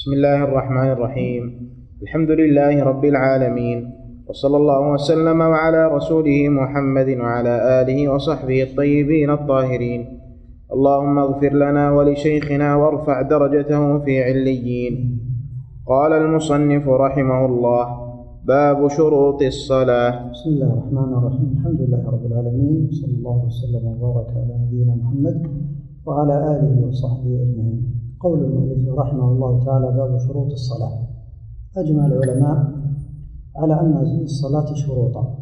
بسم الله الرحمن الرحيم. الحمد لله رب العالمين، وصلى الله وسلم على رسوله محمد وعلى آله وصحبه الطيبين الطاهرين. اللهم اغفر لنا ولشيخنا وارفع درجته في عليين. قال المصنف رحمه الله: باب شروط الصلاة. بسم الله الرحمن الرحيم. الحمد لله رب العالمين، صلى الله وسلم وبارك على نبينا محمد وعلى آله وصحبه أجمعين. قول المؤلف رحمه الله تعالى: باب شروط الصلاة. أجمع العلماء على أن الصلاة شروطا،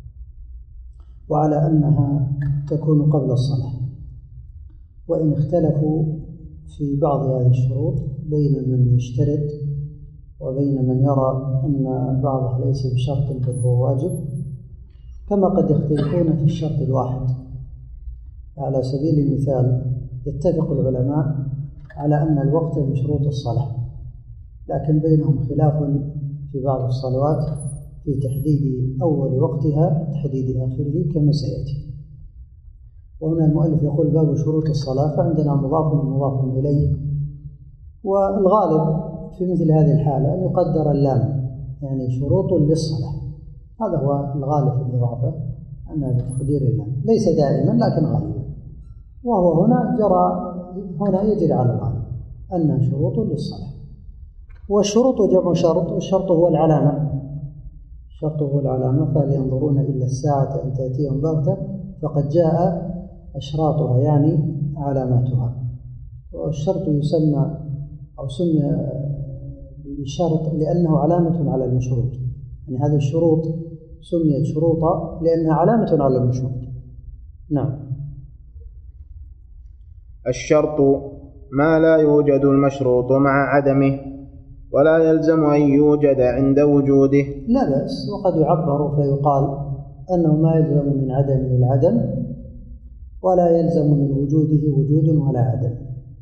وعلى أنها تكون قبل الصلاة، وإن اختلفوا في بعض هذه الشروط بين من يشترط وبين من يرى أن بعضها ليس بشرط بل هو واجب، كما قد يختلفون في الشرط الواحد. على سبيل المثال، يتفق العلماء على أن الوقت من شروط الصلاة، لكن بينهم خلاف في بعض الصلوات في تحديد أول وقتها وتحديد آخره كما سيأتي. وهنا المؤلف يقول: باب شروط الصلاة، فعندنا مضاف ومضاف إليه، والغالب في مثل هذه الحالة أن يقدر اللام، يعني شروط للصلاة. هذا هو الغالب في الإضافة، أنها بتقدير اللام، ليس دائما لكن غالبا. وهو هنا يجري على الغالب أنها شروط للصلاة. والشروط جمع شرط، والشرط هو العلامة. الشرط هو العلامة، فهل ينظرون إلا الساعة أن تأتيهم بغتة فقد جاء أشراطها، يعني علاماتها. والشرط يسمى أو سمي بالشرط لأنه علامة على المشروط، يعني هذه الشروط سميت شروطا لأنها علامة على المشروط. نعم. الشرط ما لا يوجد المشروط مع عدمه، ولا يلزم أن يوجد عند وجوده. لا بأس، وقد يعبر فيقال أنه ما يلزم من عدمه العدم، ولا يلزم من وجوده وجود ولا عدم.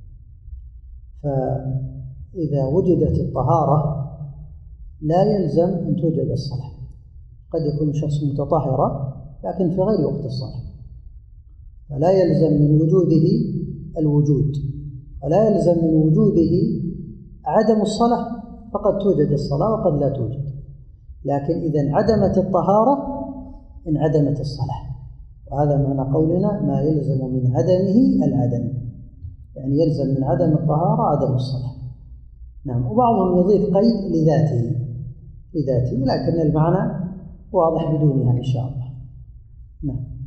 فإذا وجدت الطهارة لا يلزم أن توجد الصلاة. قد يكون الشخص متطهرا لكن في غير وقت الصلاة، فلا يلزم من وجوده الوجود، ولا يلزم من وجوده عدم الصلاة، فقد توجد الصلاة وقد لا توجد. لكن إذا انعدمت الطهارة انعدمت الصلاة، وهذا معنى قولنا: ما يلزم من عدمه العدم، يعني يلزم من عدم الطهارة عدم الصلاة. نعم. وبعضهم يضيف قيد لذاته، لكن المعنى واضح بدونها إن شاء الله. نعم.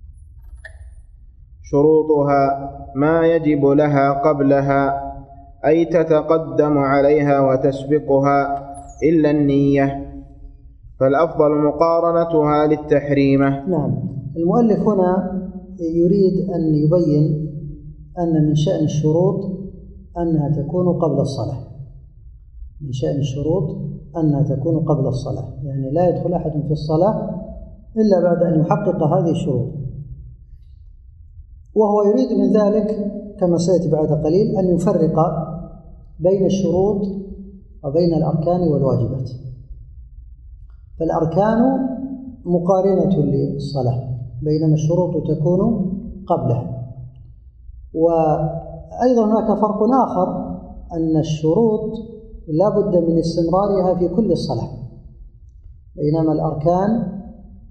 شروطها ما يجب لها قبلها، أي تتقدم عليها وتسبقها، إلا النية، فالأفضل مقارنتها للتحريمة. نعم. المؤلف هنا يريد أن يبين أن من شأن الشروط أنها تكون قبل الصلاة. من شأن الشروط أنها تكون قبل الصلاة، يعني لا يدخل أحد في الصلاة إلا بعد أن يحقق هذه الشروط. وهو يريد من ذلك كما سيأتي بعد قليل أن يفرق بين الشروط وبين الأركان والواجبات. فالأركان مقارنة للصلاة، بينما الشروط تكون قبلها. وأيضا هناك فرق آخر، أن الشروط لا بد من استمرارها في كل الصلاة، بينما الأركان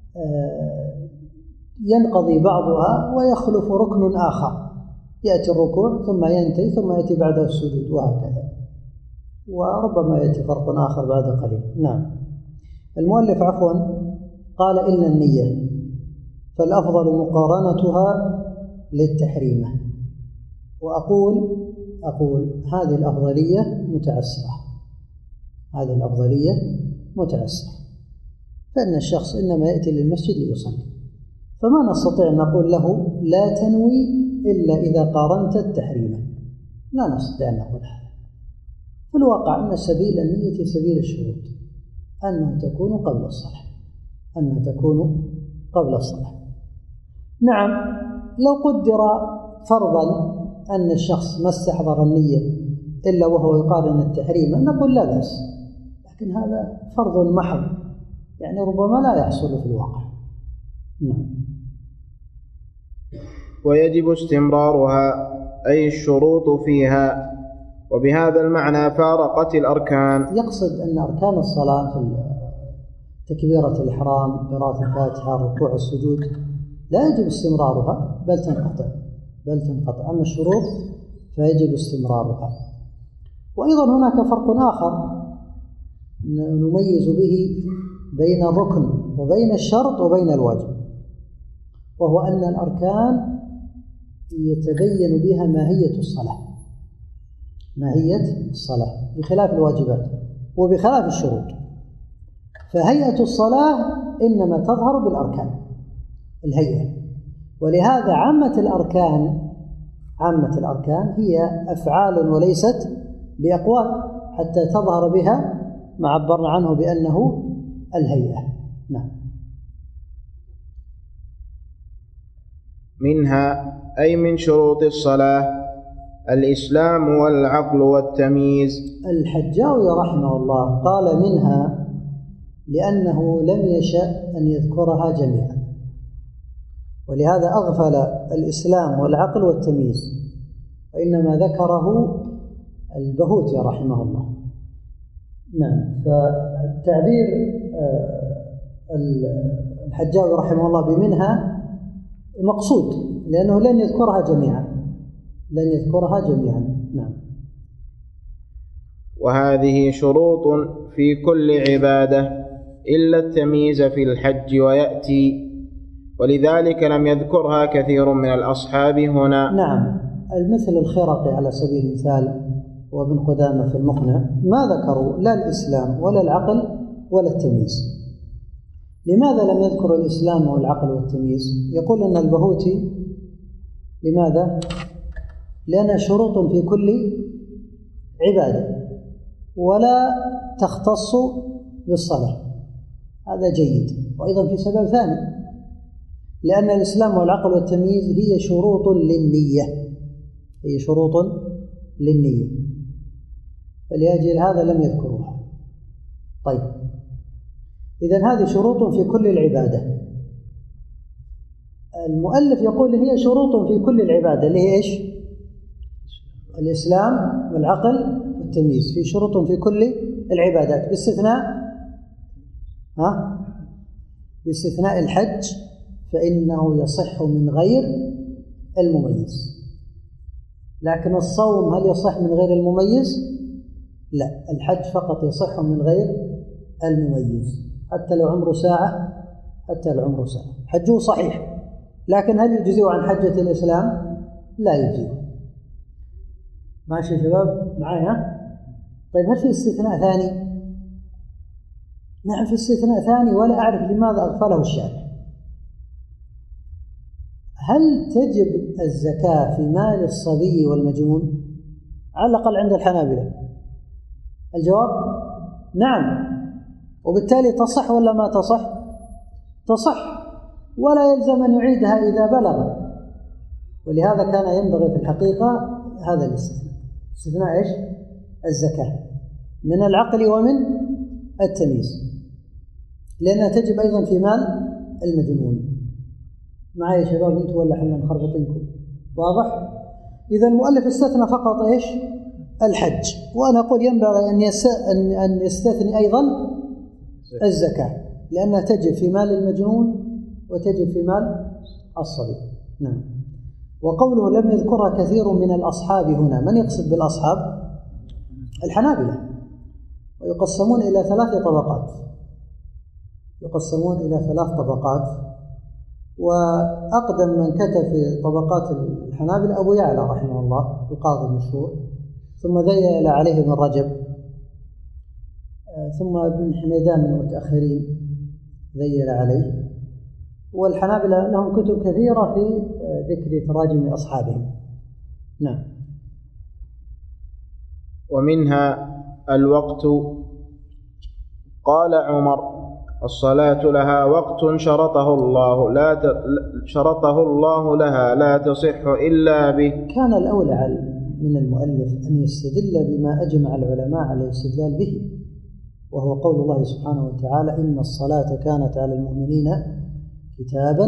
ينقضي بعضها ويخلف ركن آخر، يأتي الركوع ثم ينتهي ثم يأتي بعده السجود، وهكذا. وربما يأتي فرق آخر بعد قليل. نعم. المؤلف قال: إلا النية، فالأفضل مقارنتها للتحريمة. وأقول هذه الأفضلية متعسرة، فإن الشخص إنما يأتي للمسجد ليصلي، فما نستطيع أن نقول له لا تنوي إلا إذا قارنت التحريمة، لا نستطيع أن نقول هذا. في الواقع أن سبيل النية سبيل الشروط، أنها تكون قبل الصلاة. نعم. لو قدر فرضا أن الشخص ما استحضر النية إلا وهو يقارن التحريم، نقول لا بأس، لكن هذا فرض محض، يعني ربما لا يحصل في الواقع. نعم. ويجب استمرارها، أي الشروط فيها، وبهذا المعنى فارقت الأركان. يقصد أن أركان الصلاة في تكبيرة الإحرام، قراءة الفاتحة، الركوع، السجود لا يجب استمرارها بل تنقطع، أما الشروط فيجب استمرارها. وأيضا هناك فرق آخر نميز به بين الركن وبين الشرط وبين الواجب، وهو أن الأركان يتبين بها ماهية الصلاة بخلاف الواجبات وبخلاف الشروط. فهيئة الصلاة إنما تظهر بالأركان، الهيئة. ولهذا عامة الأركان هي أفعال وليست بأقوال، حتى تظهر بها ما عبرنا عنه بأنه الهيئة. نعم. منها أي من شروط الصلاة الإسلام والعقل والتمييز. الحجاوي رحمه الله قال منها لأنه لم يشأ أن يذكرها جميعا، ولهذا أغفل الإسلام والعقل والتمييز، وإنما ذكره البهوتي رحمه الله. نعم. فالتعبير الحجاوي رحمه الله بمنها مقصود، لأنه لن يذكرها جميعا. نعم. وهذه شروط في كل عبادة إلا التمييز في الحج ويأتي، ولذلك لم يذكرها كثير من الأصحاب هنا. نعم. المثل الخرقي على سبيل المثال وابن قدامة في المقنع ما ذكروا لا الإسلام ولا العقل ولا التمييز. لماذا لم يذكر الإسلام والعقل والتمييز؟ يقول أن البهوتي لماذا؟ لأنها شروط في كل عبادة ولا تختص بالصلاة. هذا جيد. وأيضا في سبب ثاني، لأن الإسلام والعقل والتمييز هي شروط للنية، فلأجل هذا لم يذكروها. طيب، إذن هذه شروط في كل العبادة. المؤلف يقول هي شروط في كل العبادة، اللي هي إيش؟ الإسلام والعقل والتمييز، في شروط في كل العبادات باستثناء الحج، فإنه يصح من غير المميز. لكن الصوم هل يصح من غير المميز؟ لا، الحج فقط يصح من غير المميز، حتى لو عمره ساعة. حجه صحيح، لكن هل يجزئ عن حجة الإسلام؟ لا يجزئ. ماشي يا شباب معايا؟ طيب، هل في استثناء ثاني؟ نعم، في استثناء ثاني، ولا أعرف لماذا أغفله الشارع. هل تجب الزكاة في مال الصبي والمجنون؟ على الأقل عند الحنابلة الجواب نعم، وبالتالي تصح ولا ما تصح؟ تصح، ولا يلزم أن يعيدها إذا بلغ. ولهذا كان ينبغي في الحقيقة هذا الاستثناء إيش؟ الزكاة من العقل ومن التمييز، لأنها تجب أيضا في مال المجنون. معي يا شباب أنتم ولا حنا نخربطينكم؟ واضح؟ إذا المؤلف استثنى فقط إيش؟ الحج، وأنا أقول ينبغي أن يستثني أيضا الزكاة، لأنها تجب في مال المجنون وتجب في مال الصبي. نعم. وقوله لم يذكرها كثير من الأصحاب هنا، من يقصد بالأصحاب؟ الحنابلة، ويقسمون إلى ثلاث طبقات. وأقدم من كتب في طبقات الحنابلة أبو يعلى رحمه الله، القاضي المشهور، ثم ذيل عليه ابن رجب، ثم ابن حميدان من المتأخرين ذيل عليه. والحنابلة لهم كتب كثيرة في ذكر تراجم أصحابهم. نعم. ومنها الوقت. قال عمر: الصلاة لها وقت شرطه الله لها لا تصح إلا به. كان الأولى من المؤلف أن يستدل بما أجمع العلماء على الاستدلال به، وهو قول الله سبحانه وتعالى: إن الصلاة كانت على المؤمنين كتابا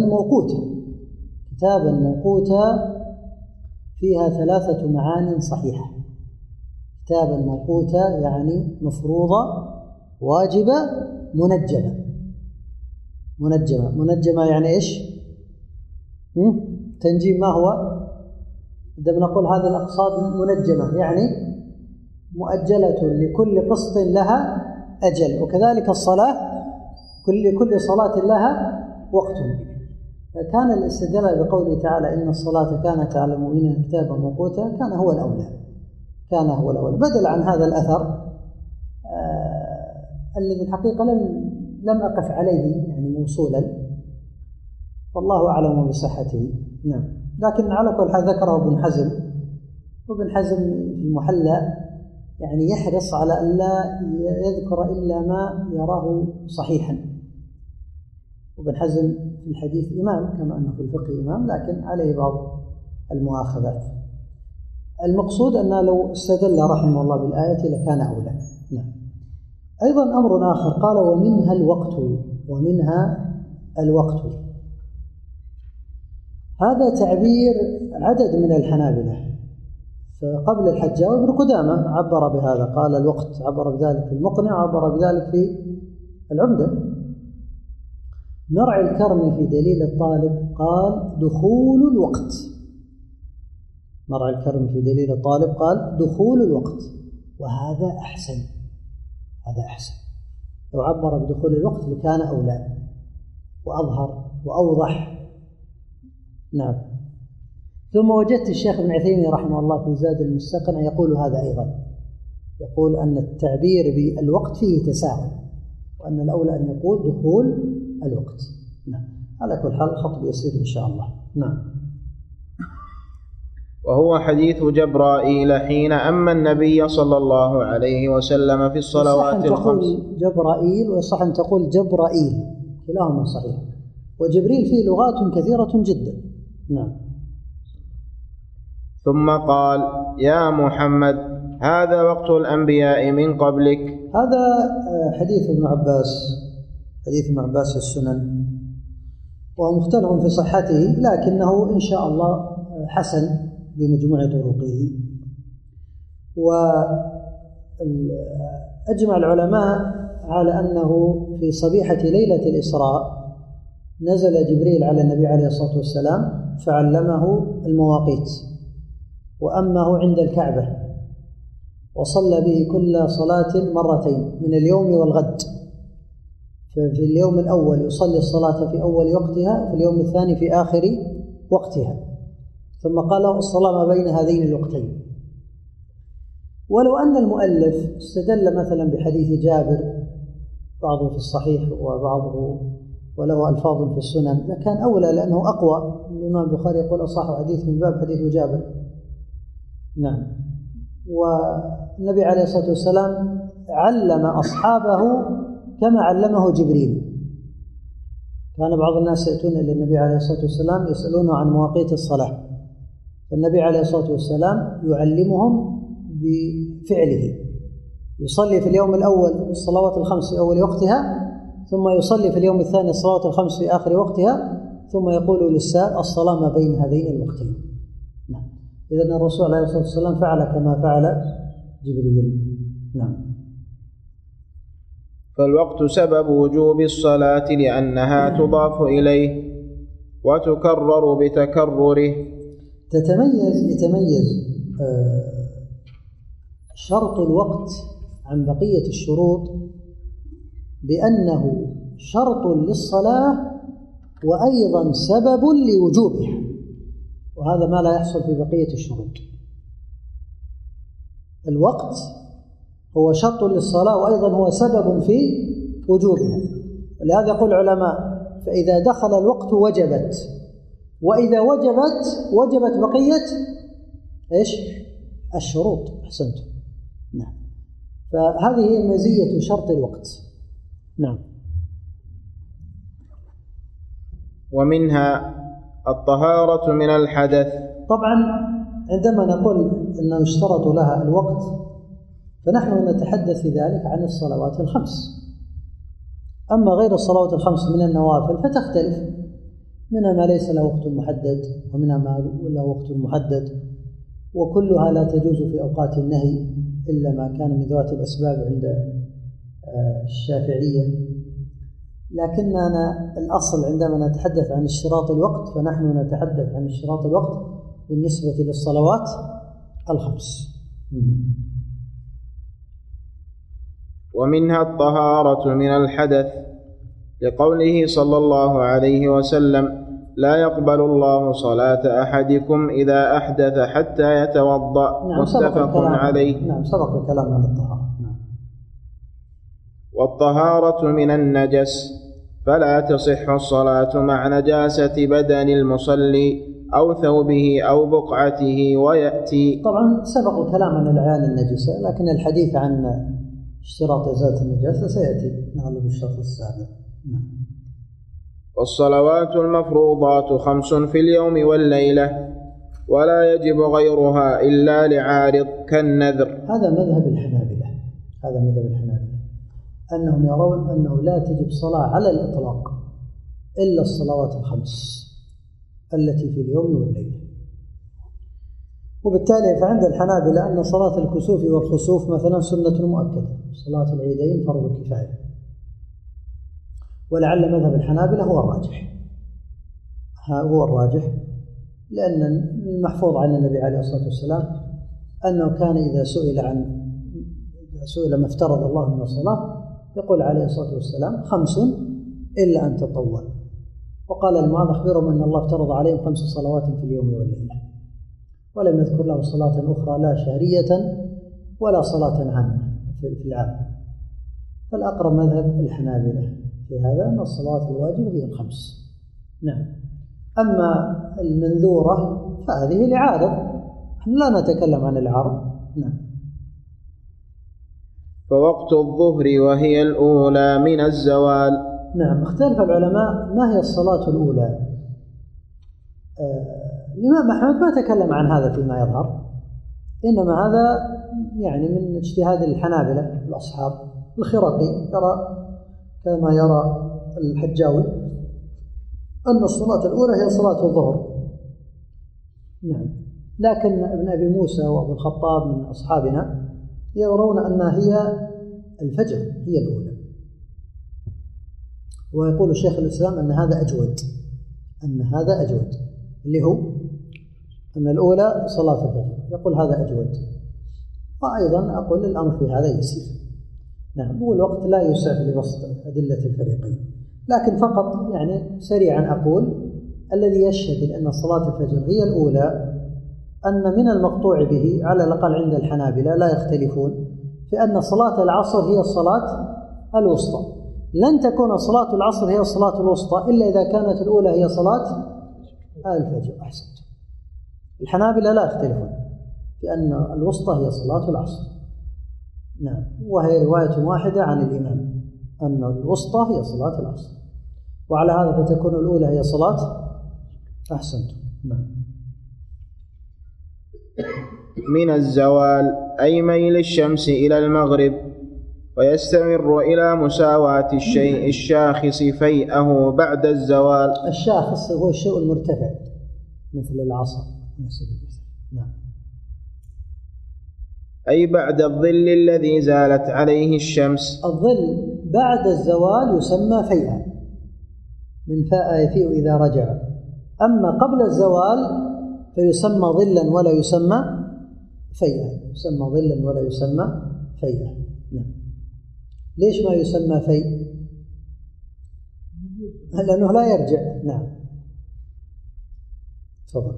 موقوتا فيها ثلاثة معان صحيحة. كتابا موقوتا يعني مفروضة واجبة منجمة. منجمة يعني إيش؟ تنجيم ما هو؟ إذا بنقول هذه الأقساط منجمة يعني مؤجلة لكل قسط لها أجل، وكذلك الصلاة كل صلاة لها وقت. فكان الاستدلال بقوله تعالى إن الصلاة كانت على المؤمنين كتابا موقوتا كان هو الأولى، بدل عن هذا الأثر الذي الحقيقة لم أقف عليه يعني موصولا، والله أعلم بصحته. نعم. لكن على كل حال ذكره ابن حزم، وابن حزم في المحلى يعني يحرص على أن لا يذكر إلا ما يراه صحيحا. وابن حزم في الحديث إمام كما أنه في الفقه إمام، لكن عليه بعض المؤاخذات. المقصود أن لو استدل رحمه الله بالآية لكان أولى. نعم. أيضا أمر آخر قال ومنها الوقت. هذا تعبير عدد من الحنابلة، فقبل الحجاج وابن قدامة عبر بهذا، قال الوقت، عبر بذلك في المقنع، عبر بذلك في العمدة. مرعي الكرمي في دليل الطالب قال دخول الوقت. مرعي الكرمي في دليل الطالب قال دخول الوقت، وهذا أحسن. لو عبر بدخول الوقت لكان أولى وأظهر وأوضح. نعم. ثم وجدت الشيخ ابن عثيمين رحمه الله في زاد المستقنع يقول هذا أيضا، يقول أن التعبير بالوقت فيه تساهل، وأن الأولى أن يقول دخول الوقت. نعم. على كل حال الخطب يصير إن شاء الله. نعم. وهو حديث جبرائيل حين أما النبي صلى الله عليه وسلم في الصلوات الخمس. جبرائيل ويصح أن تقول جبرائيل، كلاهما صحيح. وجبريل فيه لغات كثيرة جدا. نعم. ثم قال يا محمد هذا وقت الأنبياء من قبلك. هذا حديث ابن عباس السنن، وهو مختلف في صحته، لكنه إن شاء الله حسن بمجموع طرقه. وأجمع العلماء على أنه في صبيحة ليلة الإسراء نزل جبريل على النبي عليه الصلاة والسلام فعلمه المواقيت، وأمه عند الكعبة، وصلى به كل صلاة مرتين من اليوم والغد. ففي اليوم الأول يصلي الصلاة في أول وقتها، في اليوم الثاني في آخر وقتها، ثم قال الصلاة ما بين هذين الوقتين. ولو أن المؤلف استدل مثلا بحديث جابر، بعضه في الصحيح وبعضه وله ألفاظ في السنن، لكان أولى لأنه أقوى. الإمام البخاري يقول أصح حديث من باب حديث جابر. نعم. والنبي عليه الصلاة والسلام علم أصحابه كما علمه جبريل. كان بعض الناس يأتون إلى النبي عليه الصلاة والسلام يسألونه عن مواقيت الصلاة، فالنبي عليه الصلاة والسلام يعلمهم بفعله. يصلي في اليوم الأول الصلوات الخمس في أول وقتها، ثم يصلي في اليوم الثاني الصلوات الخمس في آخر وقتها، ثم يقول للسائل الصلاة ما بين هذين الوقتين. نعم. إذن الرسول عليه الصلاة والسلام فعل كما فعل جبريل. نعم. فالوقت سبب وجوب الصلاة لأنها تضاف إليه وتكرر بتكرره. يتميز شرط الوقت عن بقية الشروط بأنه شرط للصلاة وأيضا سبب لوجوبها، وهذا ما لا يحصل في بقية الشروط. الوقت هو شرط للصلاة وأيضا هو سبب في وجوبها، ولهذا يقول العلماء فإذا دخل الوقت وجبت، وإذا وجبت بقية إيش؟ الشروط. أحسنتم. نعم. فهذه هي مزية شرط الوقت. نعم. ومنها الطهارة من الحدث. طبعا عندما نقول أنه يشترط لها الوقت فنحن نتحدث في ذلك عن الصلوات الخمس. أما غير الصلوات الخمس من النوافل فتختلف، منها ما ليس له وقت محدد، ومنها ما له وقت محدد، وكلها لا تجوز في أوقات النهي إلا ما كان من ذوات الأسباب عند الشافعية. لكننا الأصل عندما نتحدث عن اشتراط الوقت فنحن نتحدث عن اشتراط الوقت بالنسبة للصلوات الخمس. ومنها الطهارة من الحدث، لقوله صلى الله عليه وسلم: لا يقبل الله صلاة أحدكم إذا أحدث حتى يتوضأ. نعم، متفق عليه. نعم، سبق الكلام عن الطهارة. نعم. والطهارة من النجس، فلا تصح الصلاة مع نجاسة بدن المصلي أو ثوبه أو بقعته. ويأتي طبعا سبق الكلام عن الأعيان النجسة، لكن الحديث عن اشتراط إزالة النجاسة سيأتي نعلم بالشرط السابق. نعم. والصلوات المفروضات 5 في اليوم والليلة، ولا يجب غيرها إلا لعارض كالنذر. هذا مذهب الحنابلة. أنهم يرون أنه لا تجب صلاة على الإطلاق إلا الصلوات الخمس التي في اليوم والليلة. وبالتالي فعند الحنابلة أن صلاة الكسوف والخسوف مثلا سنة مؤكدة، صلاة العيدين فرض كفاية. ولعل مذهب الحنابلة هو الراجح، لأن المحفوظ عن النبي عليه الصلاة والسلام أنه كان إذا سئل ما افترض الله من الصلاة يقول عليه الصلاة والسلام: 5 إلا أن تطول. وقال المعاذ: أخبرهم أن الله افترض عليهم 5 صلوات في اليوم والليلة، ولم يذكر له صلاة أخرى لا شهرية ولا صلاة عامة في العام. فالأقرب مذهب الحنابلة في هذا أن الصلوات الواجبة هي 5. نعم. أما المنذورة فهذه لعارض، نحن لا نتكلم عن العارض. نعم. فوقت الظهر وهي الأولى من الزوال. نعم. اختلف العلماء ما هي الصلاة الأولى. الإمام أحمد ما تكلم عن هذا فيما يظهر، إنما هذا يعني من اجتهاد الحنابلة الأصحاب. الخرقي يرى كما يرى الحجاوي أن الصلاة الأولى هي صلاة الظهر. نعم. لكن ابن أبي موسى وأبو الخطاب من أصحابنا يرون أن هي الفجر هي الأولى، ويقول شيخ الإسلام أن هذا أجود، اللي هو أن الأولى صلاة الفجر، يقول هذا أجود. وأيضا أقول الأمر في هذا يسير. نعم. والوقت لا يسعف لبسط أدلة الفريقين، لكن فقط يعني سريعا أقول الذي يشهد أن صلاة الفجر هي الأولى أن من المقطوع به على الأقل عند الحنابلة لا يختلفون في أن صلاة العصر هي الصلاة الوسطى. لن تكون صلاة العصر هي الصلاة الوسطى إلا إذا كانت الأولى هي صلاة الفجر. أحسنت. الحنابلة لا يختلفون في أن الوسطى هي صلاة العصر. نعم. وهي رواية واحدة عن الإمام أن الوسطى هي صلاة العصر، وعلى هذا فتكون الأولى هي صلاة. أحسنت. نعم. من الزوال أي ميل الشمس إلى المغرب، ويستمر إلى مساواة الشيء الشاخص فيئه بعد الزوال. الشاخص هو الشيء المرتفع مثل العصا. نعم. أي بعد الظل الذي زالت عليه الشمس. الظل بعد الزوال يسمى فيئا، من فاء يفيء إذا رجع. أما قبل الزوال فيسمى ظلا ولا يسمى فيئا. نعم. ليش ما يسمى فيء؟ لأنه لا يرجع. نعم. تفضل.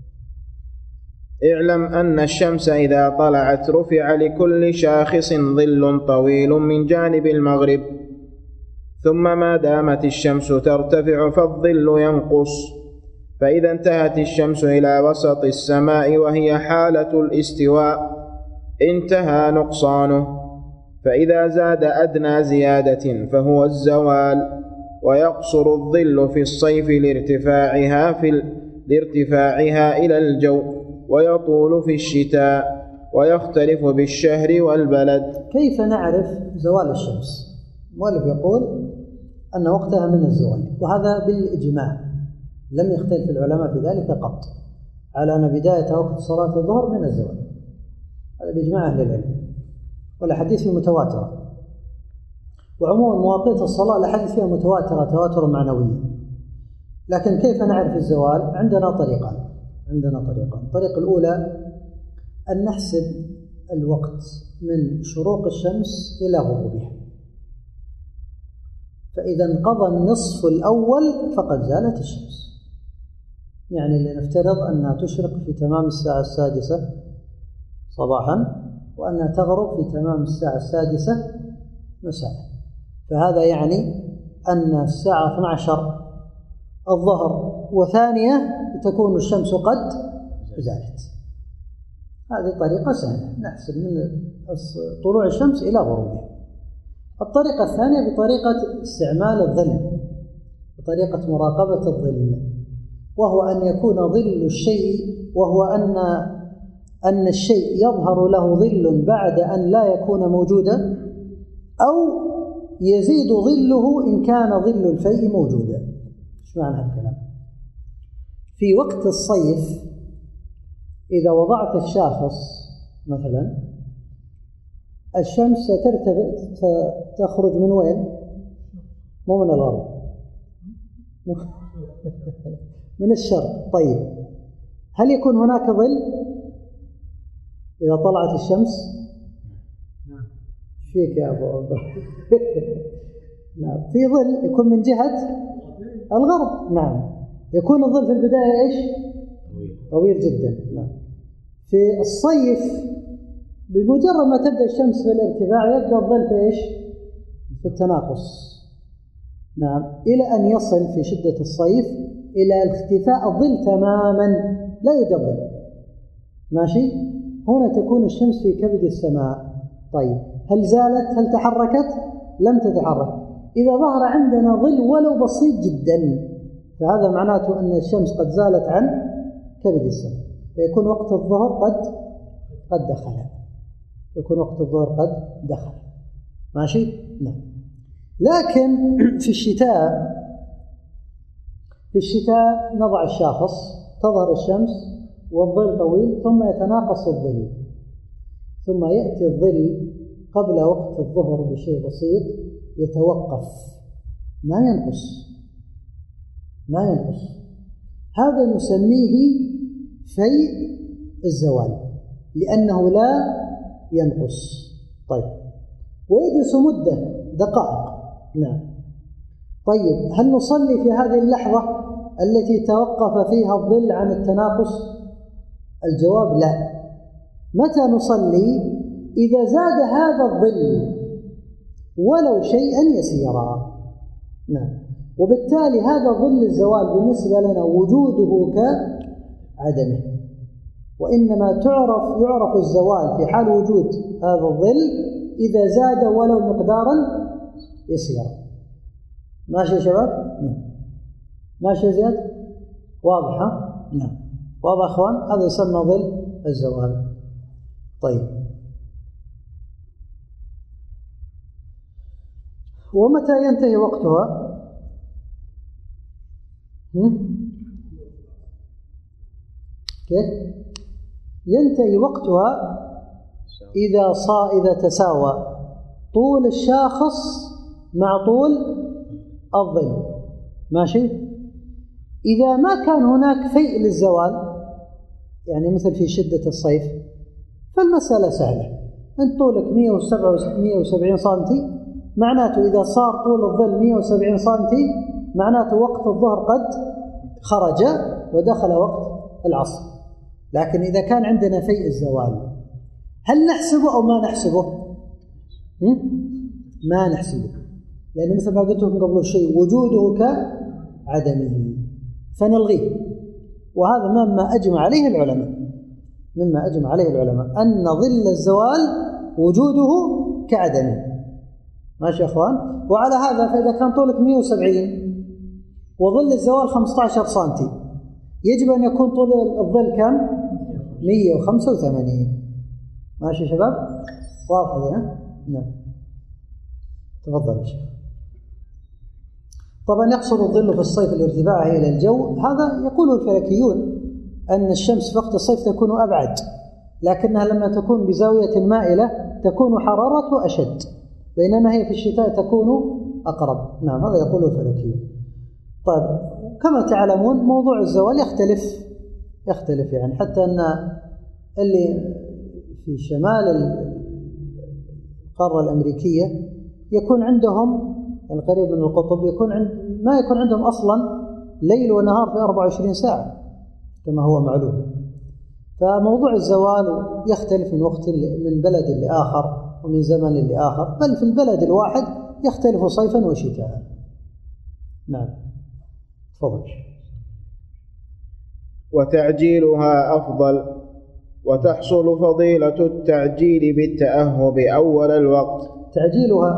اعلم أن الشمس إذا طلعت رفع لكل شاخص ظل طويل من جانب المغرب، ثم ما دامت الشمس ترتفع فالظل ينقص، فإذا انتهت الشمس إلى وسط السماء وهي حالة الاستواء انتهى نقصانه، فإذا زاد أدنى زيادة فهو الزوال. ويقصر الظل في الصيف لارتفاعها إلى الجو، ويطول في الشتاء، ويختلف بالشهر والبلد. كيف نعرف زوال الشمس؟ المؤلف يقول أن وقتها من الزوال، وهذا بالإجماع، لم يختلف العلماء في ذلك قط، على أن بداية وقت صلاة الظهر من الزوال، هذا بإجماع أهل العلم. والأحاديث فيها متواترة. وعموما مواقيت الصلاة الأحاديث فيها متواترة تواتر معنوية. لكن كيف نعرف الزوال؟ عندنا طريقان. الطريقة الأولى أن نحسب الوقت من شروق الشمس إلى غروبها، فإذا انقضى النصف الأول فقد زالت الشمس. يعني لنفترض أنها تشرق في تمام الساعة 6 صباحا، وأنها تغرب في تمام الساعة 6 مساء، فهذا يعني أن الساعة 12 الظهر وثانية تكون الشمس قد زالت. هذه طريقة سهلة، نحسب من طلوع الشمس إلى غروبها. الطريقة الثانية بطريقة استعمال الظل، بطريقة مراقبة الظل، وهو أن يكون ظل الشيء، وهو أن الشيء يظهر له ظل بعد أن لا يكون موجودا، أو يزيد ظله إن كان ظل الفيء موجودا. ايش معنى هذا الكلام؟ في وقت الصيف إذا وضعت الشاخص مثلا، الشمس ستخرج من وين؟ مو من الغرب، من الشرق. طيب، هل يكون هناك ظل إذا طلعت الشمس؟ فيك يا أبو عبد. نعم، في ظل يكون من جهة الغرب. نعم، يكون الظل في البداية إيش؟ طويل جدا. نعم، في الصيف بمجرد ما تبدأ الشمس في الارتفاع يبدأ الظل في إيش؟ في التناقص. نعم، إلى أن يصل في شدة الصيف إلى اختفاء الظل تماما، لا يوجد ظل. ماشي؟ هنا تكون الشمس في كبد السماء. طيب، هل زالت؟ هل تحركت؟ لم تتحرك. إذا ظهر عندنا ظل ولو بسيط جدا، فهذا معناته أن الشمس قد زالت عن كبد السماء، فيكون وقت الظهر قد دخل. يكون وقت الظهر قد دخل. ماشي؟ نعم. لكن في الشتاء نضع الشاخص، تظهر الشمس والظل طويل، ثم يتناقص الظل، ثم يأتي الظل قبل وقت الظهر بشيء بسيط يتوقف، ما ينقص. هذا نسميه فيء الزوال، لأنه لا ينقص. طيب، ويجلس مدة دقائق. نعم. طيب، هل نصلي في هذه اللحظة التي توقف فيها الظل عن التناقص؟ الجواب لا. متى نصلي؟ إذا زاد هذا الظل ولو شيئا يسيرا. نعم، وبالتالي هذا ظل الزوال بالنسبة لنا وجوده كعدمه، وإنما يعرف الزوال في حال وجود هذا الظل إذا زاد ولو مقدارا يسيرا. ماشي يا شباب؟ نعم. ماشي يا زياد؟ واضحة؟ نعم، واضح أخوان؟ هذا يسمى ظل الزوال. طيب، ومتى ينتهي وقتها؟ كيف؟ ينتهي وقتها إذا تساوى طول الشاخص مع طول الظل. ماشي؟ إذا ما كان هناك فيء للزوال، يعني مثل في شدة الصيف، فالمسألة سهلة. أنت طولك 170 سنتي، معناته إذا صار طول الظل 170 سنتي معناته وقت الظهر قد خرج ودخل وقت العصر. لكن إذا كان عندنا فيء الزوال، هل نحسبه أو ما نحسبه؟ ما نحسبه، لأن مثل ما قلت لكم قبل شيء وجوده كعدمه، فنلغيه. وهذا مما أجمع عليه العلماء أن ظل الزوال وجوده كعدمه. ماشي يا أخوان؟ وعلى هذا فإذا كان طولك 170 وظل الزوال 15 سنتي، يجب أن يكون طول الظل كم؟ 185. ماشي يا شباب؟ واضح هذه؟ نعم. تفضل يا شيخ. طبعا يقصر الظل في الصيف الارتفاع إلى الجو، هذا يقوله الفلكيون أن الشمس في وقت الصيف تكون أبعد، لكنها لما تكون بزاوية مائلة تكون حرارته أشد، بينما هي في الشتاء تكون أقرب. نعم، هذا يقوله الفلكيون. طيب، كما تعلمون موضوع الزوال يختلف يعني، حتى أن اللي في شمال القارة الأمريكية يكون عندهم القريب من القطب ما يكون عندهم أصلا ليل ونهار في 24 ساعة كما هو معلوم. فموضوع الزوال يختلف من بلد لآخر ومن زمن لآخر، بل في البلد الواحد يختلف صيفا وشتاء. نعم، تفضل. وتعجيلها أفضل، وتحصل فضيلة التعجيل بالتأهب أول الوقت. تعجيلها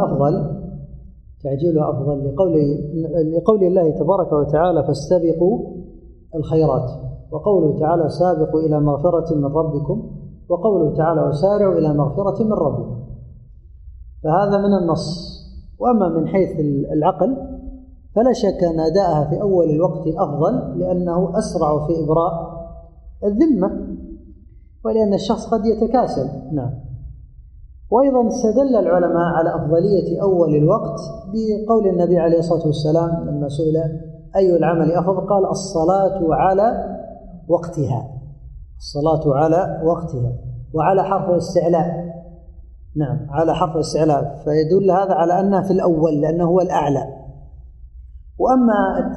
أفضل لقول الله تبارك وتعالى فاستبقوا الخيرات، وقوله تعالى سابقوا إلى مغفرة من ربكم، وقوله تعالى وسارعوا إلى مغفرة من ربكم. فهذا من النص. وأما من حيث العقل فلا شك أن أداءها في أول الوقت أفضل، لأنه أسرع في إبراء الذمة، ولأن الشخص قد يتكاسل. نعم. وأيضا استدل العلماء على أفضلية أول الوقت بقول النبي عليه الصلاة والسلام لما سئل أي العمل أفضل قال الصلاة على وقتها. الصلاة على وقتها، وعلى حرف الاستعلاء. نعم، على حرف الاستعلاء، فيدل هذا على أنها في الأول لأنه هو الأعلى. وأما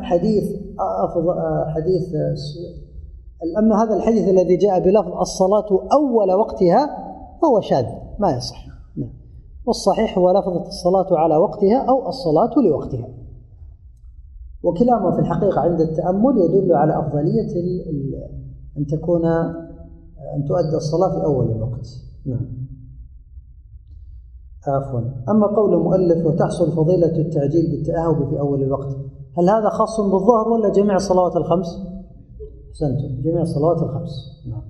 أما هذا الحديث الذي جاء بلفظ الصلاة أول وقتها فهو شاذ ما يصح. نعم. والصحيح هو لفظة الصلاة على وقتها أو الصلاة لوقتها، وكلاهما في الحقيقة عند التأمل يدل على أفضلية أن تؤدى الصلاة في أول الوقت. نعم. عفوا. أما قول المؤلف وتحصل فضيلة التعجيل بالتأهب في أول الوقت، هل هذا خاص بالظهر ولا جميع الصلوات الخمس؟ أحسنتم، جميع الصلوات الخمس. نعم.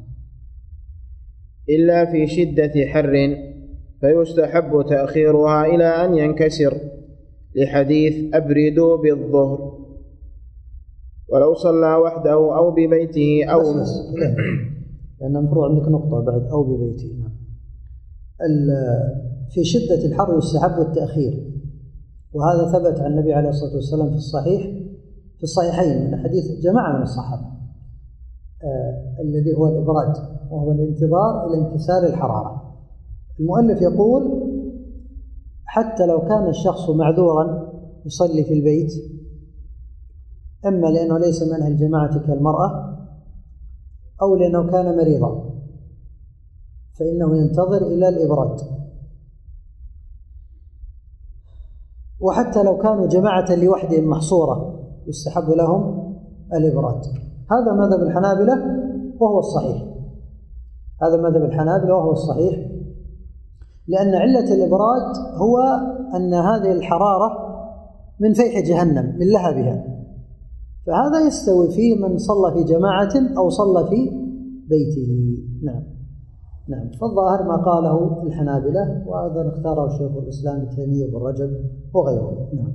إلا في شدة حر فيستحب تأخيرها إلى أن ينكسر، لحديث أبردوا بالظهر. ولو صلى وحده أو ببيته أو لأن المفروض عندك نقطة بعد أو ببيته. نعم. في شدة الحر يستحب التأخير، وهذا ثبت عن النبي عليه الصلاة والسلام في الصحيحين من حديث جماعة من الصحابة الذي هو الإبراد، وهو الانتظار إلى انكسار الحرارة. المؤلف يقول حتى لو كان الشخص معذورا يصلي في البيت، إما لأنه ليس من أهل الجماعة كالمرأة، أو لأنه كان مريضا، فإنه ينتظر إلى الإبراد. وحتى لو كانوا جماعة لوحدهم محصورة يستحب لهم الإبراد. هذا مذهب الحنابلة وهو الصحيح. هذا مذهب الحنابلة وهو الصحيح، لأن علة الإبراد هو أن هذه الحرارة من فيح جهنم من لهبها، فهذا يستوي فيه من صلى في جماعة أو صلى في بيته. نعم. نعم. فالظاهر ما قاله الحنابلة، وهذا اختاره شيخ الإسلام ابن تيمية وابن رجب وغيره. نعم.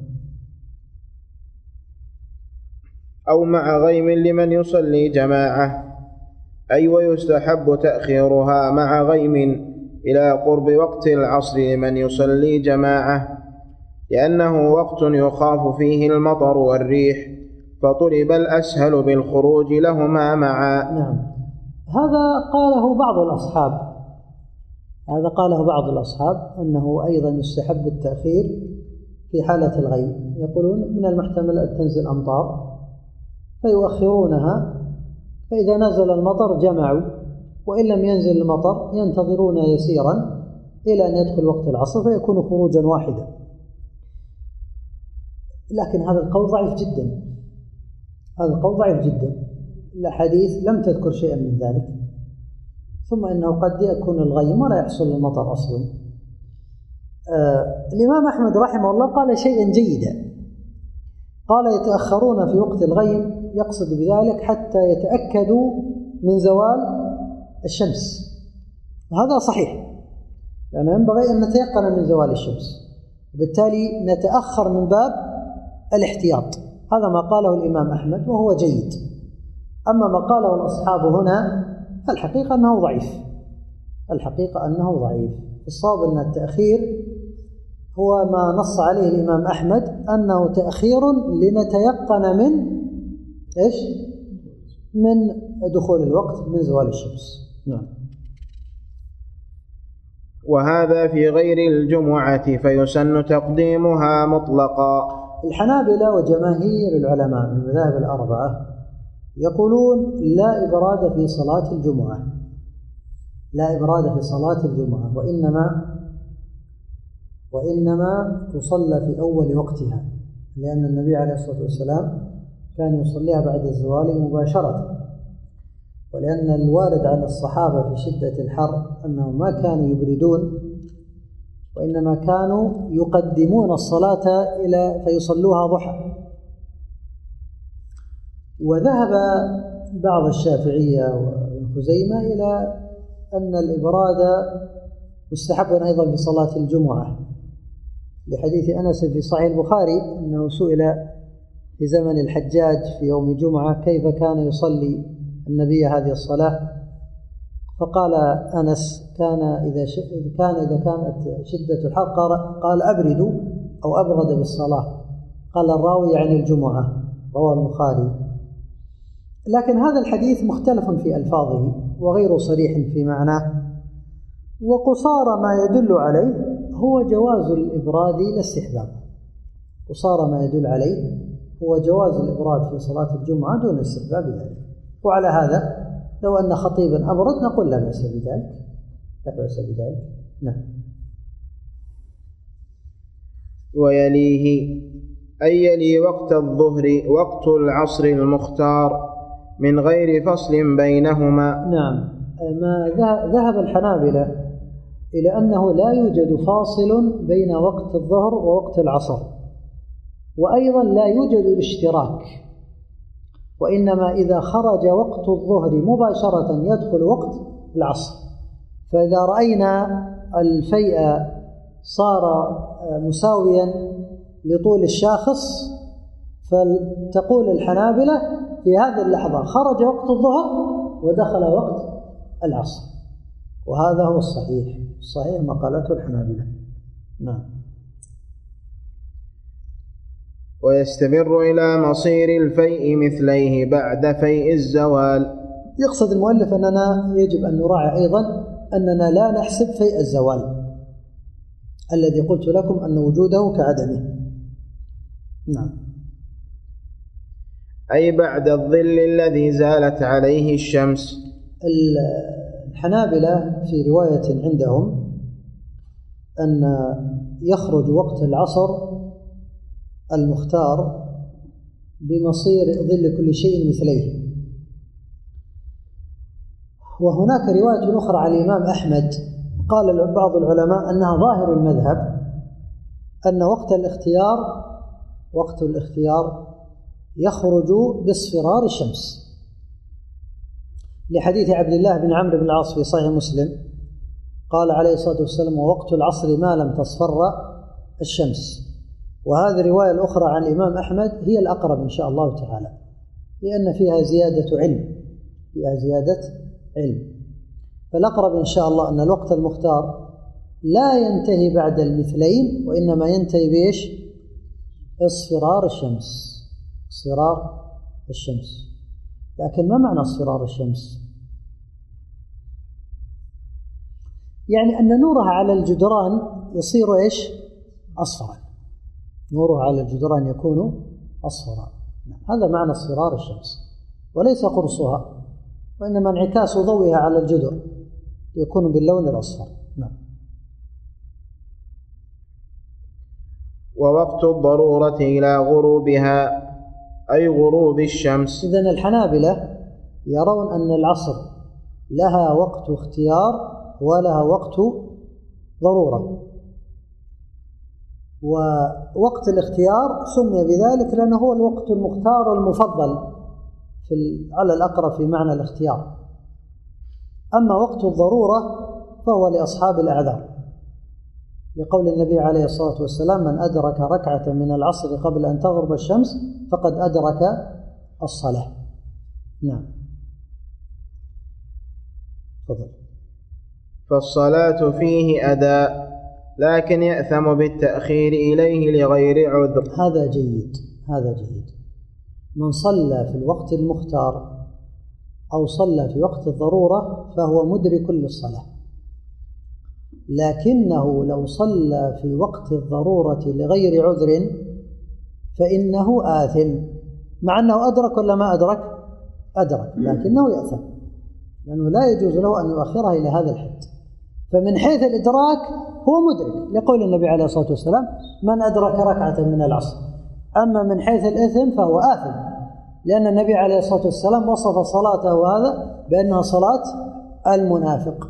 أو مع غيم لمن يصلي جماعة، أي ويستحب تأخيرها مع غيم إلى قرب وقت العصر لمن يصلي جماعة، لأنه وقت يخاف فيه المطر والريح، فطلب الأسهل بالخروج لهما معا. نعم. هذا قاله بعض الأصحاب أنه أيضا يستحب التأخير في حالة الغيم. يقولون من المحتمل أن تنزل أمطار فيؤخرونها، فإذا نزل المطر جمعوا، وإن لم ينزل المطر ينتظرون يسيرا إلى أن يدخل وقت العصر فيكون خروجا واحدا. لكن هذا القول ضعيف جدا. الحديث لم تذكر شيئا من ذلك، ثم إنه قد يكون الغيم ولا يحصل المطر أصلا. الإمام أحمد رحمه الله قال شيئا جيدا، قال يتأخرون في وقت الغيم، يقصد بذلك حتى يتأكدوا من زوال الشمس، وهذا صحيح، لأنه ينبغي أن نتيقن من زوال الشمس، وبالتالي نتأخر من باب الاحتياط. هذا ما قاله الإمام أحمد وهو جيد. أما ما قاله الأصحاب هنا فالحقيقة أنه ضعيف، الصواب أن التأخير هو ما نص عليه الإمام أحمد أنه تأخير لنتيقن من إيش؟ من دخول الوقت من زوال الشمس. نعم. وهذا في غير الجمعة فيسن تقديمها مطلقا. الحنابلة وجماهير العلماء من المذاهب الأربعة يقولون لا إبراد في صلاة الجمعة، لا إبراد في صلاة الجمعة، وإنما تصلى في أول وقتها، لأن النبي عليه الصلاة والسلام كان يصليها بعد الزوال مباشرة، ولأن الوارد عن الصحابة في شدة الحر أنهم ما كانوا يبردون، وإنما كانوا يقدمون الصلاة فيصلوها ضحى. وذهب بعض الشافعية وابن خزيمة إلى أن الإبراد مستحب أيضا في صلاة الجمعة، لحديث أنس في صحيح البخاري أنه سئل في زمن الحجاج في يوم الجمعة كيف كان يصلي النبي هذه الصلاة، فقال أنس إذا كانت شدة الحر قال أبردوا أو أبرد بالصلاة. قال الراوي يعني الجمعة، رواه البخاري. لكن هذا الحديث مختلف في ألفاظه وغير صريح في معناه، وقصارى ما يدل عليه هو جواز الإبراد لا استحباب. قصارى ما يدل عليه هو جواز الإبراد في صلاة الجمعة دون استحباب ذلك. وعلى هذا لو أن خطيبا أبرد نقول لا بأس بذلك، لا بأس بذلك. نعم. ويليه أي يلي وقت الظهر وقت العصر المختار من غير فصل بينهما. نعم. ما ذهب الحنابلة إلى أنه لا يوجد فاصل بين وقت الظهر ووقت العصر، وأيضا لا يوجد الاشتراك، وإنما إذا خرج وقت الظهر مباشرة يدخل وقت العصر. فإذا رأينا الفيء صار مساويا لطول الشاخص فتقول الحنابلة في هذه اللحظة خرج وقت الظهر ودخل وقت العصر، وهذا هو الصحيح ما قالته الحنابلة. نعم. ويستمر إلى مصير الفيء مثليه بعد فيء الزوال. يقصد المؤلف أننا يجب أن نراعي أيضا أننا لا نحسب فيء الزوال الذي قلت لكم أن وجوده كعدمه. نعم. أي بعد الظل الذي زالت عليه الشمس. الحنابلة في رواية عندهم أن يخرج وقت العصر المختار بمصير ظل كل شيء مثليه. وهناك رواية أخرى على الإمام أحمد قال بعض العلماء أنها ظاهر المذهب، أن وقت الاختيار يخرج باصفرار الشمس، لحديث عبد الله بن عمرو بن العاص في صحيح مسلم قال عليه الصلاة والسلام ووقت العصر ما لم تصفر الشمس. وهذه الرواية الأخرى عن الإمام أحمد هي الأقرب إن شاء الله تعالى، لأن فيها زيادة علم. فالأقرب إن شاء الله أن الوقت المختار لا ينتهي بعد المثلين، وإنما ينتهي بإيش؟ اصفرار الشمس. لكن ما معنى اصفرار الشمس؟ يعني أن نورها على الجدران يصير إيش؟ أصفرا. نورها على الجدران يكون أصفرا. هذا معنى اصفرار الشمس، وليس قرصها، وإنما انعكاس ضوئها على الجدر يكون باللون الأصفر. نعم. ووقت الضرورة إلى غروبها أي غروب الشمس. إذن الحنابلة يرون أن العصر لها وقت اختيار ولها وقت ضرورة، ووقت الاختيار سمي بذلك لأنه هو الوقت المختار المفضل على الأقرب في معنى الاختيار. أما وقت الضرورة فهو لأصحاب الأعذار، لقول النبي عليه الصلاة والسلام من أدرك ركعة من العصر قبل أن تغرب الشمس فقد أدرك الصلاة. نعم. تفضل. فالصلاة فيه أداء، لكن يأثم بالتأخير إليه لغير عذر. هذا جيد، هذا جيد. من صلى في الوقت المختار أو صلى في وقت الضرورة فهو مدرك للصلاة، لكنه لو صلى في وقت الضرورة لغير عذر فإنه آثم، مع أنه أدرك ولا ما أدرك؟ أدرك، لكنه يأثم، لأنه لا يجوز له أن يؤخرها إلى هذا الحد. فمن حيث الإدراك هو مدرك، لقول النبي عليه الصلاة والسلام: من أدرك ركعة من العصر. أما من حيث الإثم فهو آثم، لأن النبي عليه الصلاة والسلام وصف صلاته هذا بأنها صلاة المنافق.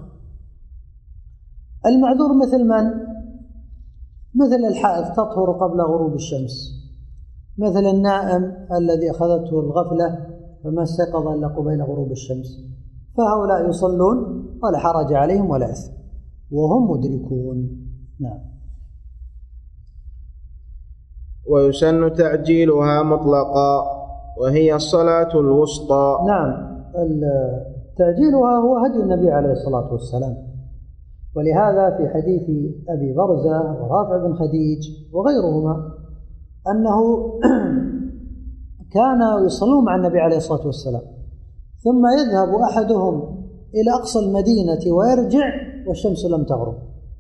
المعذور مثل من؟ مثل الحائض تطهر قبل غروب الشمس، مثل النائم الذي أخذته الغفلة فما استيقظ إلا قبيل غروب الشمس، فهؤلاء يصلون ولا حرج عليهم ولا إثم وهم مدركون. نعم. ويسن تعجيلها مطلقا، وهي الصلاة الوسطى. نعم، تعجيلها هو هدي النبي عليه الصلاة والسلام، ولهذا في حديث أبي برزة ورافع بن خديج وغيرهما أنه كان يصلون مع النبي عليه الصلاة والسلام ثم يذهب أحدهم إلى أقصى المدينة ويرجع والشمس لم تغرب،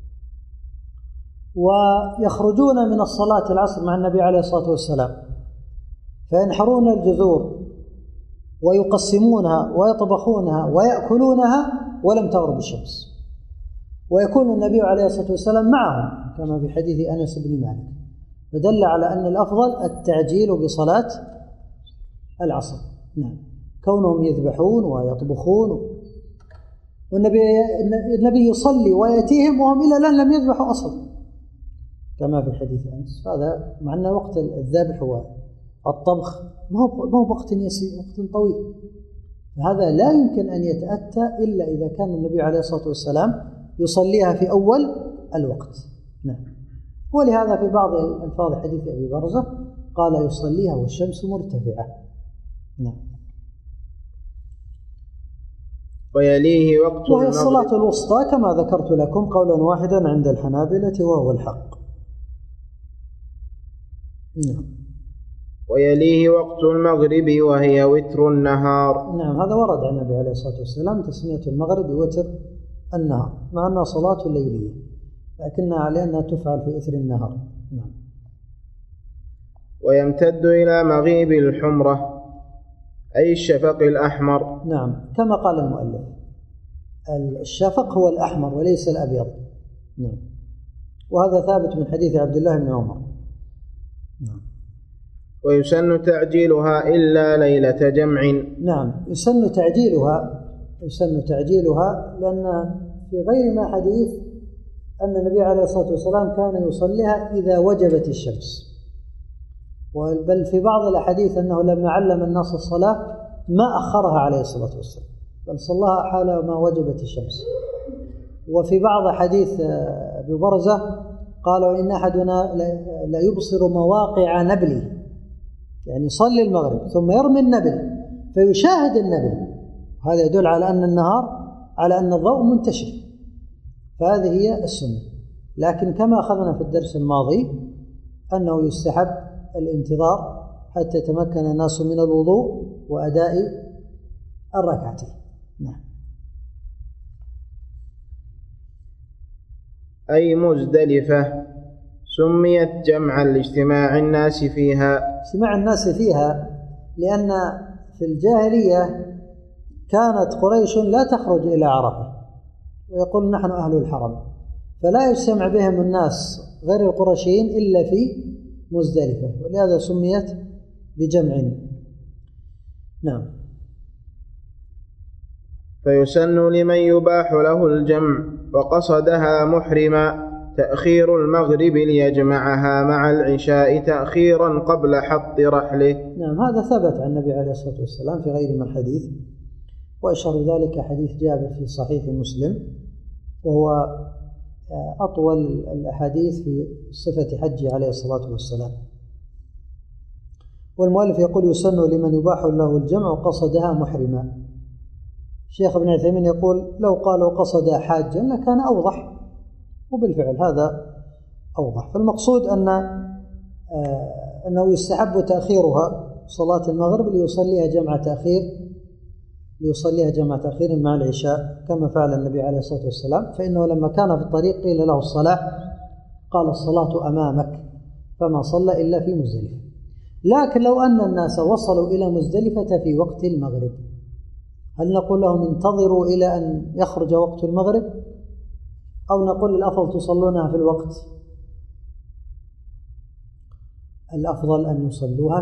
ويخرجون من الصلاة العصر مع النبي عليه الصلاة والسلام فينحرون الجذور ويقسمونها ويطبخونها ويأكلونها ولم تغرب الشمس، ويكون النبي عليه الصلاة والسلام معهم كما في حديث أنس بن مالك، فدل على أن الأفضل التعجيل بصلاة العصر. نعم، كونهم يذبحون ويطبخون، والنبي يصلي ويأتيهم وهم إلى الآن لم يذبحوا أصلا كما في حديث أنس. هذا مع أن وقت الذبح والطبخ ما هو وقت يسير، وقت طويل، فهذا لا يمكن أن يتأتى إلا إذا كان النبي عليه الصلاة والسلام يصليها في أول الوقت. نعم. ولهذا في بعض الفاظ حديث أبي برزة قال يصليها والشمس مرتفعة. نعم. ويليه وقت وهي الصلاة الوسطى كما ذكرت لكم قولا واحدا عند الحنابلة وهو الحق. نعم. ويليه وقت المغرب وهي وتر النهار. نعم، هذا ورد عن النبي عليه الصلاة والسلام تسمية المغرب وتر النهار، مع أنها صلاة ليلية لكنها على أنها تفعل في إثر النهار. نعم. ويمتد إلى مغيب الحمرة أي الشفق الأحمر. نعم، كما قال المؤلف الشفق هو الأحمر وليس الأبيض. نعم. وهذا ثابت من حديث عبد الله بن عمر. نعم. ويسن تعجيلها إلا ليلة جمع. نعم، يسن تعجيلها لأن في غير ما حديث أن النبي عليه الصلاة والسلام كان يصليها إذا وجبت الشمس، بل في بعض الأحاديث أنه لما علم الناس الصلاة ما أخرها عليه الصلاة والسلام بل صلاها حال ما وجبت الشمس. وفي بعض حديث أبي برزة قال: وإن أحدنا لا يبصر مواقع نبله، يعني يصلي المغرب ثم يرمي النبل فيشاهد النبل، هذا يدل على أن النهار على أن الضوء منتشر، فهذه هي السنة. لكن كما أخذنا في الدرس الماضي أنه يستحب الانتظار حتى يتمكن الناس من الوضوء وأداء الركعتين. نعم. أي مزدلفة سميت جمعا لاجتماع الناس فيها. اجتماع الناس فيها لأن في الجاهلية كانت قريش لا تخرج إلى عرفة ويقول نحن أهل الحرم، فلا يجتمع بهم الناس غير القرشيين إلا في مزدلفة، ولهذا سميت بجمع. نعم. فيسن لمن يباح له الجمع وقصدها محرما تأخير المغرب ليجمعها مع العشاء تأخيرا قبل حط رحله. نعم، هذا ثبت عن النبي عليه الصلاة والسلام في غير ما حديث، وأشهر ذلك حديث جابر في صحيح مسلم، وهو أطول الأحاديث في صفة حجه عليه الصلاة والسلام. والمؤلف يقول: يسن لمن يباح له الجمع وقصدها محرما. الشيخ ابن عثيمين يقول لو قالوا قصد حاجا لكان أوضح، وبالفعل هذا أوضح. فالمقصود أنه يستحب تأخيرها صلاة المغرب ليصليها جمع تأخير مع العشاء كما فعل النبي عليه الصلاة والسلام، فإنه لما كان في الطريق قيل له الصلاة قال الصلاة أمامك، فما صلى إلا في مزدلفة. لكن لو أن الناس وصلوا إلى مزدلفة في وقت المغرب، هل نقول لهم انتظروا إلى أن يخرج وقت المغرب، أو نقول الأفضل تصلونها في الوقت؟ الأفضل أن يصلوها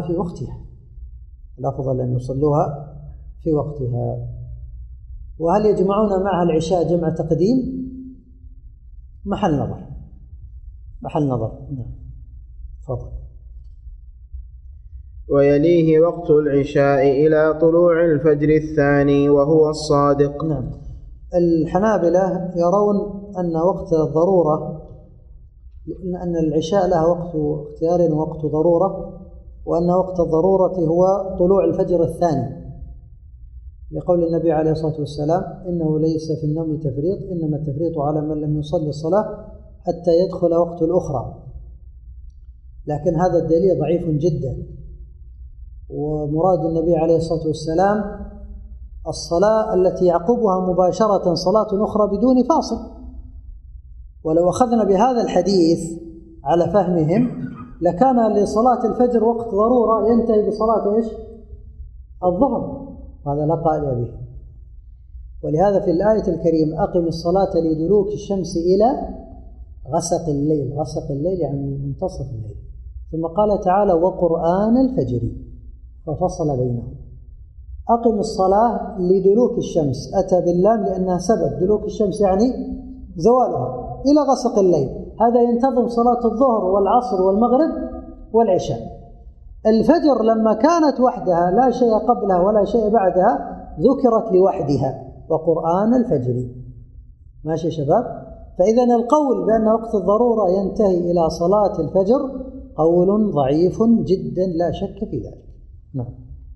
في وقتها. وهل يجمعون معها العشاء جمع تقديم؟ محل نظر. نعم. تفضل. ويليه وقت العشاء إلى طلوع الفجر الثاني وهو الصادق. نعم. الحنابلة يرون أن وقت الضرورة، أن العشاء لها وقت اختيار ووقت ضرورة، وأن وقت الضرورة هو طلوع الفجر الثاني، لقول النبي عليه الصلاة والسلام إنه ليس في النوم تفريط، إنما التفريط على من لم يصلي الصلاة حتى يدخل وقت الأخرى. لكن هذا الدليل ضعيف جدا، ومراد النبي عليه الصلاة والسلام الصلاة التي يعقبها مباشرة صلاة أخرى بدون فاصل. ولو أخذنا بهذا الحديث على فهمهم لكان لصلاة الفجر وقت ضرورة ينتهي بصلاة الظهر، وهذا لا قائل به. ولهذا في الآية الكريمة أقم الصلاة لدلوك الشمس إلى غسق الليل يعني منتصف الليل. ثم قال تعالى وقرآن الفجر ففصل بينهم. أقم الصلاة لدلوك الشمس، أتى باللام لأنها سبب، دلوك الشمس يعني زوالها، إلى غسق الليل، هذا ينتظم صلاة الظهر والعصر والمغرب والعشاء. الفجر لما كانت وحدها لا شيء قبلها ولا شيء بعدها ذكرت لوحدها وقرآن الفجر. ماشي يا شباب؟ فإذا القول بأن وقت الضرورة ينتهي إلى صلاة الفجر قول ضعيف جدا لا شك في ذلك. نعم.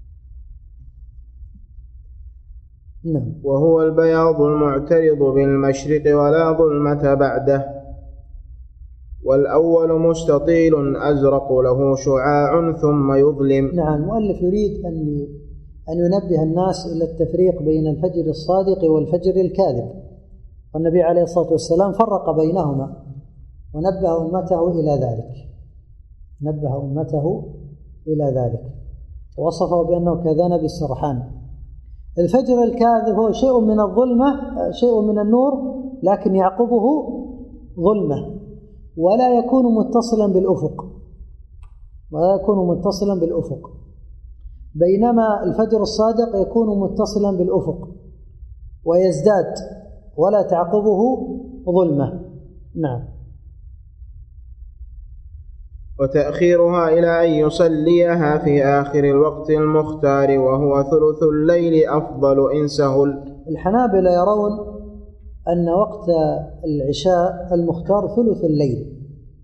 وهو البياض المعترض بالمشرق ولا ظلمة بعده، والأول مستطيل أزرق له شعاع ثم يظلم. نعم. المؤلف يريد أن ينبه الناس إلى التفريق بين الفجر الصادق والفجر الكاذب، والنبي عليه الصلاة والسلام فرق بينهما ونبه أمته إلى ذلك ووصفه بأنه كذنب السرحان. الفجر الكاذب هو شيء من الظلمة، شيء من النور، لكن يعقبه ظلمة ولا يكون متصلا بالأفق، بينما الفجر الصادق يكون متصلا بالأفق ويزداد ولا تعقبه ظلمة. نعم. وتأخيرها إلى أن يصليها في آخر الوقت المختار وهو ثلث الليل أفضل إن سهل. الحنابلة يرون أن وقت العشاء المختار ثلث الليل،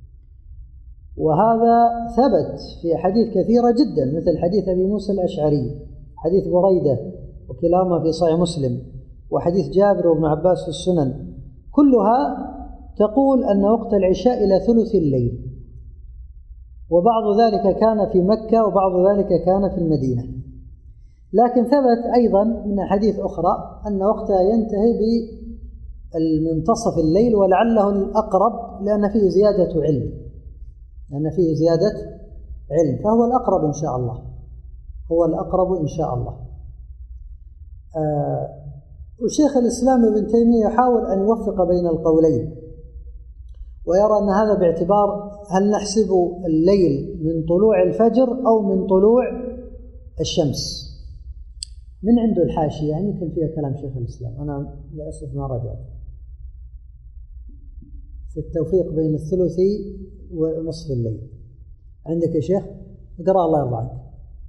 وهذا ثبت في حديث كثيرة جدا، مثل حديث أبي موسى الأشعري، حديث بريدة وكلاهما في صحيح مسلم، وحديث جابر وابن عباس في السنن، كلها تقول أن وقت العشاء إلى ثلث الليل، وبعض ذلك كان في مكة وبعض ذلك كان في المدينة. لكن ثبت أيضا من حديث أخرى أن وقتها ينتهي بالمنتصف الليل، ولعله الأقرب لأن فيه زيادة علم، فهو الأقرب إن شاء الله. وشيخ الإسلام ابن تيمية يحاول أن يوفق بين القولين، ويرى أن هذا باعتبار هل نحسب الليل من طلوع الفجر أو من طلوع الشمس. من عنده الحاشية يعني يمكن فيها كلام شيخ الإسلام، أنا للأسف ما رجعت في التوفيق بين الثلثي ونصف الليل. عندك يا شيخ؟ اقرأ الله يرضى عنك.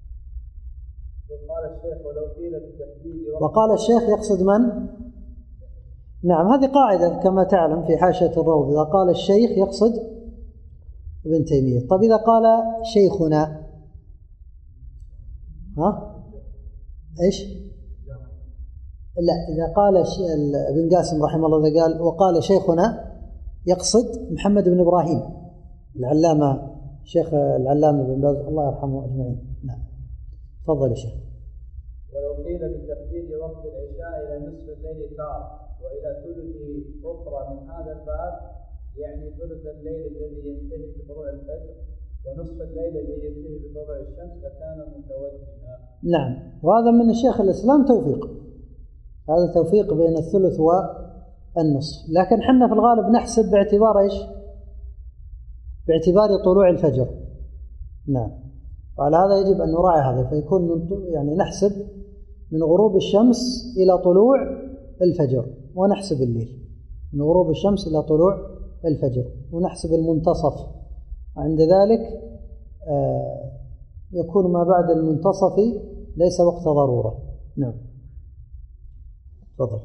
وقال الشيخ يقصد من؟ نعم، هذه قاعدة كما تعلم في حاشية الروض، إذا قال الشيخ يقصد ابن تيمية. طب إذا قال شيخنا إيش؟ لا، إذا قال ابن قاسم رحمه الله إذا قال وقال شيخنا يقصد محمد بن إبراهيم العلامة، شيخ العلامة بن باز الله يرحمه أجمعين. نعم تفضل يا شيخ. ولو قيل بتحديد وقت العشاء إلى نصف الليل تارة وإلى ثلث أخرى من هذا الباب، يعني ثلث الليل الذي ينتهي بطلوع الفجر ونصف الليل الذي ينتهي بطلوع الشمس لكان متوجها. نعم، وهذا من الشيخ الإسلام توفيق، هذا توفيق بين الثلث والنصف، لكن حنا في الغالب نحسب باعتبار إيش؟ باعتبار طلوع الفجر. نعم، وعلى هذا يجب أن نراعي هذا، فيكون يعني نحسب من غروب الشمس إلى طلوع الفجر، ونحسب الليل من غروب الشمس إلى طلوع الفجر، ونحسب المنتصف، وعند ذلك يكون ما بعد المنتصف ليس وقت ضرورة. نعم تفضل.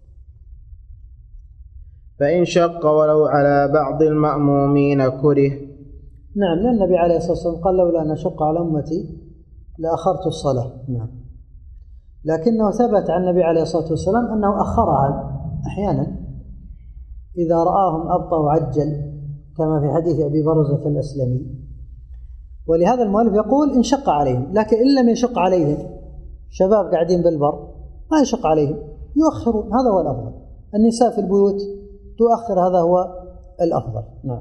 فإن شق ولو على بعض المأمومين كره. نعم، لأن النبي عليه الصلاة والسلام قال لولا أن أشق على أمتي لأخرت الصلاة. نعم، لكنه ثبت عن النبي عليه الصلاة والسلام أنه أخرها أحيانا إذا رآهم أبطأ عجل، كما في حديث أبي برزة الأسلمي. ولهذا المؤلف يقول إن شق عليهم، لكن إن لم يشق عليهم، شباب قاعدين بالبر ما يشق عليهم يؤخرون، هذا هو الأفضل. النساء في البيوت تؤخر، هذا هو الأفضل. نعم.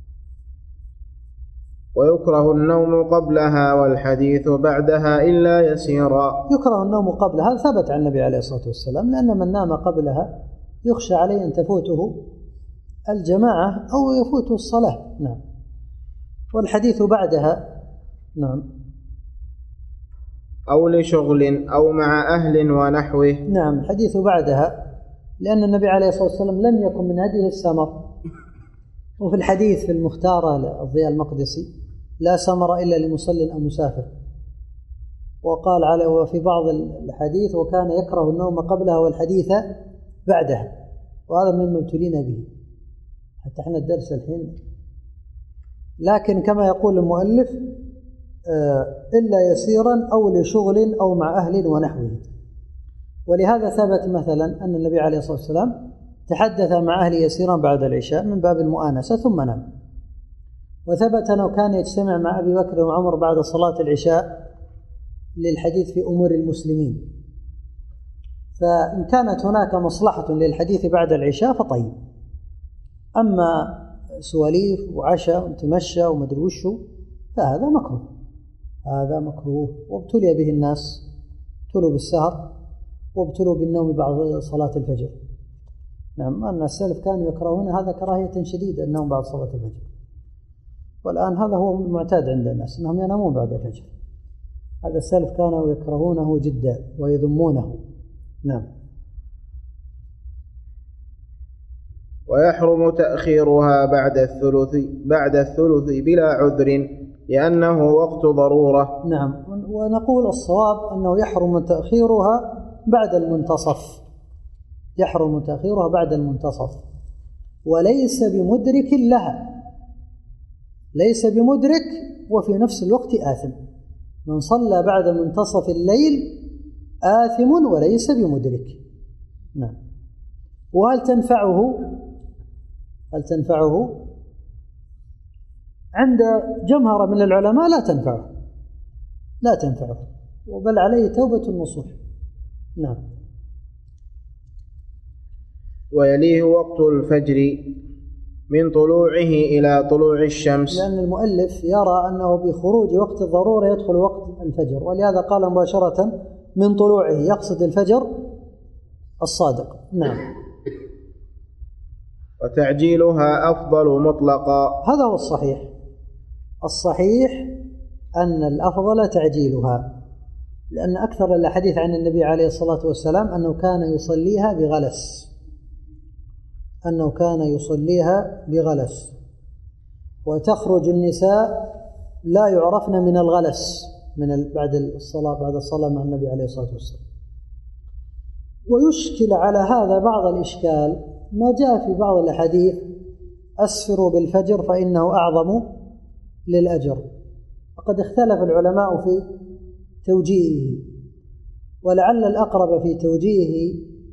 ويكره النوم قبلها والحديث بعدها إلا يسيرا. يكره النوم قبلها، هذا ثبت عن النبي عليه الصلاة والسلام، لأن من نام قبلها يخشى عليه أن تفوته الجماعة أو يفوته الصلاة. نعم. والحديث بعدها نعم أو لشغل أو مع أهل ونحوه. نعم، الحديث بعدها لأن النبي عليه الصلاة والسلام لم يكن من هديه السمر. وفي الحديث في المختارة للضياء المقدسي لا سمر إلا لمصل أو مسافر. وقال عليه وفي بعض الحديث وكان يكره النوم قبلها والحديث بعدها، وهذا مما ابتلينا به حتى احنا الدرس الحين. لكن كما يقول المؤلف إلا يسيرا أو لشغل أو مع أهل ونحوه. ولهذا ثبت مثلا أن النبي عليه الصلاة والسلام تحدث مع أهل يسيرا بعد العشاء من باب المؤانسة ثم نام. وثبت أنه كان يجتمع مع أبي بكر وعمر بعد صلاة العشاء للحديث في أمور المسلمين. فإن كانت هناك مصلحة للحديث بعد العشاء فطيب، أما سواليف وعشاء وتمشى ومدري وشو فهذا مكروه، هذا مكروه. وابتلي به الناس، ابتلوا بالسهر وابتلوا بالنوم بعد صلاة الفجر. نعم، أن السلف كانوا يكرهون هذا كراهية شديدة، النوم بعد صلاة الفجر. والآن هذا هو المعتاد عند الناس أنهم ينامون بعد الفجر. هذا السلف كانوا يكرهونه جدا ويذمونه. نعم. ويحرم تأخيرها بعد الثلث بلا عذر لأنه وقت ضرورة. نعم، ونقول الصواب أنه يحرم تأخيرها بعد المنتصف، يحرم تأخيرها بعد المنتصف، وليس بمدرك لها، ليس بمدرك وفي نفس الوقت آثم. من صلى بعد منتصف الليل آثم وليس بمدرك. نعم. وهل تنفعه؟ هل تنفعه؟ عند جمهرة من العلماء لا تنفعه، لا تنفعه، وبل عليه توبة النصوح. نعم. ويليه وقت الفجر من طلوعه إلى طلوع الشمس، لأن المؤلف يرى أنه بخروج وقت الضرورة يدخل وقت الفجر، ولهذا قال مباشرة من طلوعه، يقصد الفجر الصادق. نعم. وتعجيلها أفضل مطلقا. هذا هو الصحيح، الصحيح أن الأفضل تعجيلها، لأن أكثر الحديث عن النبي عليه الصلاة والسلام أنه كان يصليها بغلس، أنه كان يصليها بغلس. وتخرج النساء لا يعرفن من الغلس بعد الصلاة مع النبي عليه الصلاة والسلام. ويشكل على هذا بعض الإشكال ما جاء في بعض الحديث أسفروا بالفجر فإنه أعظم للأجر، وقد اختلف العلماء في توجيهه، ولعل الأقرب في توجيهه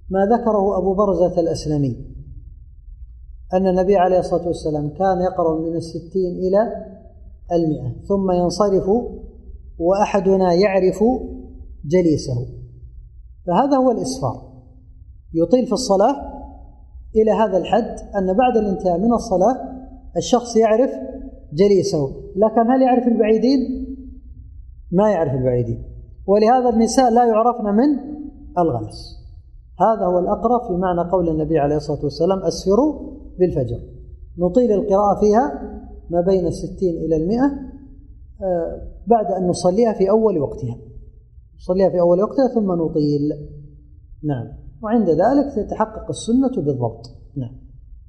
ما ذكره أبو برزة الأسلمي أن النبي عليه الصلاة والسلام كان يقرأ من 60 إلى 100 ثم ينصرف وأحدنا يعرف جليسه، فهذا هو الإسفار، يطيل في الصلاة إلى هذا الحد أن بعد الانتهاء من الصلاة الشخص يعرف جليسه، لكن هل يعرف البعيدين؟ ما يعرف البعيدين، ولهذا النساء لا يعرفن من الغلس. هذا هو الأقرب في معنى قول النبي عليه الصلاة والسلام أسفروا بالفجر، نطيل القراءة فيها ما بين 60 إلى 100 بعد أن نصليها في أول وقتها، نصليها في أول وقتها ثم نطيل. نعم، وعند ذلك تتحقق السنة بالضبط. نعم،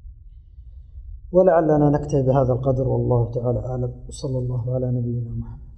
ولعلنا نكتفي بهذا القدر، والله تعالى أعلم، وصلى الله على نبينا محمد.